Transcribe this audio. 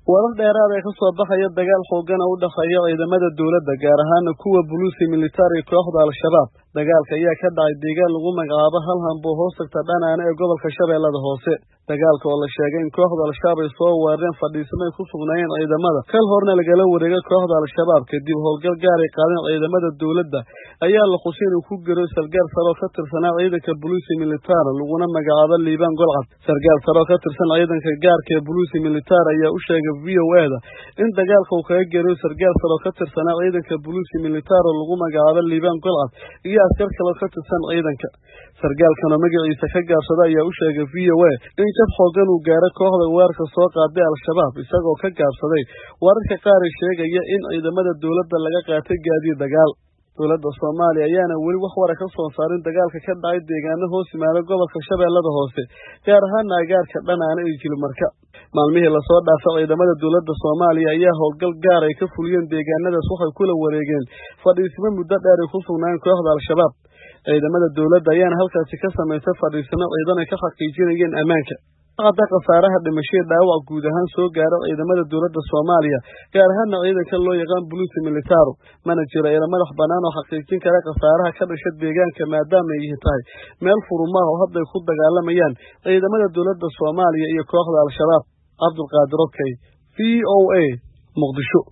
warar dheeraad ah ka soo baxaya dagaal xoogan oo u dhaxeeya ciidamada dawladda gaar ahaan kuwa booliiska military kooxda al-shabaab dagaalka ayaa ka dhacay deegaan lagu magacaabo halhanbo hoostagta dhanaana ee gobolka Shabeellada Hoose dagaalka oo la sheegay in kooxda al-shabaab ay soo weerareen fadhiisamay ku sugnaayeen ciidamada kal horna lagala wareegay kooxda al-shabaab kadib howlgal gaar ah qaadeen ciidamada dawladda ayaa la xuseen ku garoy sargaal sare oo ka tirsanaa ciidanka booliiska military laguna magacaabo Liibaan Golcad sargaal sare oo ka tirsan ciidanka gaarka ee booliiska military ayaa u sheegay VOA in dagaalka uu kaga garoy sargaal sare oo ka tirsanaa ciidanka booliiska military lagu magacaabo Liibaan Golcad iyo askar kale oo ka tirsan ciidanka sargaalkan oo magaciisa ka gaabsaday ayaa u sheegay VOA in jab xoogan uu gaaray kooxda weerarka soo qaaday al-shabaab isagoo ka gaabsaday wararka qaar ee sheegaya in ciidamada dawladda laga qaatay gaadiid dagaal dawladda Soomaaliya ayaana weli wax war ka soo saarin dagaalka ka dhacay deegaano hoos yimaada gobolka Shabeellada Hoose gaar ahaan agaarka dhanaana iyo Jilmarka maalmihii la soo dhaafay ciidamada dawladda Soomaaliya ayaa howlgal gaar ah ka fuliyeen deegaanadaas waxay kula wareegeen fadhiisimo muddo dheer ku sugnaan kooxda al-shabaab ciidamada dawladda ayaana halkaasi ka sameysay fadhiisimo ciidan ay ka xaqiijinayeen ammaanka hadda qasaaraha dhimashada dhaawac guud ahaan soo gaaray ciidamada dawladda Soomaaliya gaar ahaan ciidanka loo yaqaan booliiska military manager ee madax banaan oo xaqiijin kara qasaaraha ka dhashay deegaanka maadaama ay tahay meel furumaha oo hadda ku dagaalamayaan ciidamada dawladda Soomaaliya iyo kooxda al-shabaab Abdulqaadir VOA Muqdisho